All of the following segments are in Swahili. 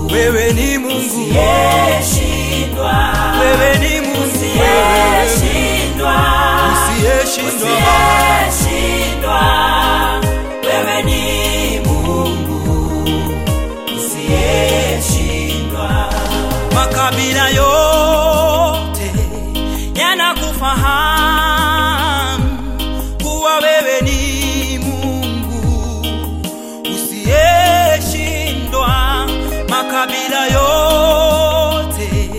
wewe ni Mungu usiyeshindwa, wewe ni Mungu usiyeshindwa, usiyeshindwa, wewe ni Mungu usiyeshindwa. Makabila yote yanakufahamu kuwa wewe ni Mungu usiyeshindwa. Makabila yote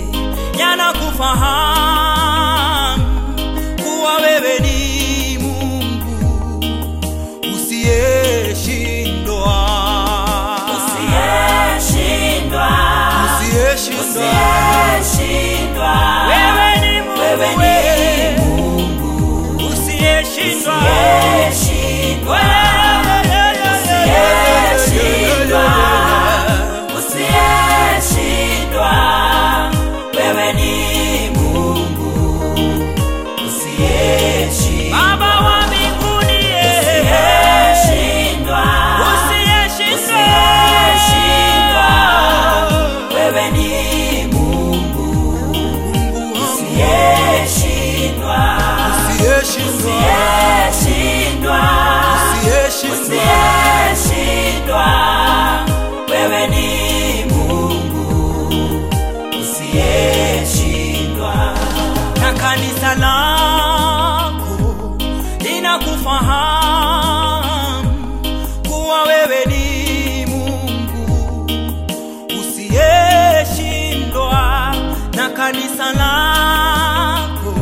yanakufahamu kuwa wewe ni Mungu usiyeshindwa. Usiyeshindwa, usiyeshindwa, wewe ni Mungu, wewe ni Mungu usiyeshindwa, usiyeshindwa, usiyeshindwa, wewe ni Mungu usiyeshindwa. Baba wa mbinguni, usiyeshindwa, usiyeshindwa, wewe ni Mungu usiyeshindwa, usiyeshindwa, usiyeshindwa, wewe ni Mungu usiyeshindwa. na kanisa lako linakufahamu kuwa wewe ni Mungu usiyeshindwa. Na kanisa lako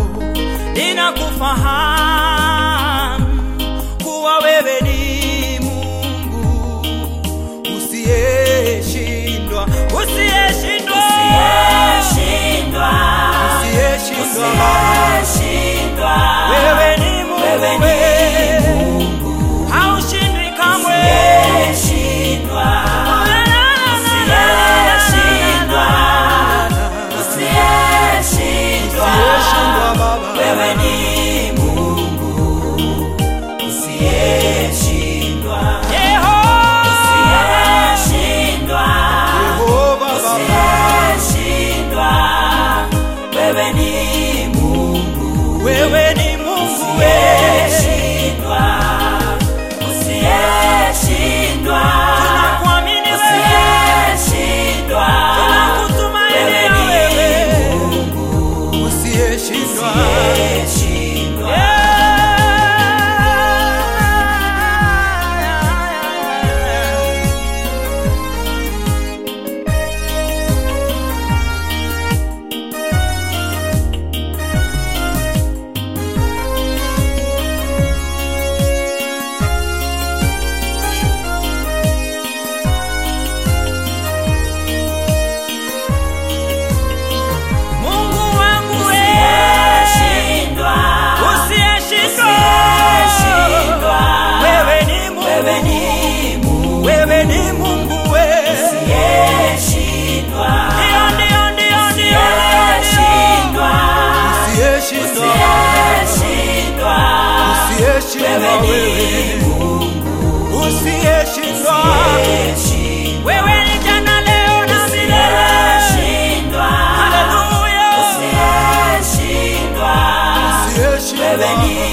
linakufahamu kuwa wewe ni Mungu usiyeshindwa, usiyeshindwa, Usiyeshindwa, usiyeshindwa, wewe ni Mungu, wewe ni Mungu haushindwi kamwe. usiyeshindwa, usiyeshindwa, usiyeshindwa, wewe ni Mungu usiyeshindwa, usiyeshindwa, usiyeshindwa, wewe ni Mungu Wewe ni Mungu, usiyeshindwa, usiyeshindwa, tunakuamini wewe, usiyeshindwa, tunakutumainia wewe, usiyeshindwa. usiyeshindwa. Mungu wangu Usiyeshindwa, usiyeshindwa, wewe ni Mungu, wewe ni Mungu, usiyeshindwa, ndio, usiyeshindwa, usiyeshindwa, usiyeshindwa, wewe ni Mungu usiyeshindwa, usiyeshindwa, wewe ni jana, leo na milele. usiyeshindwa, Haleluya, usiyeshindwa, wewe ni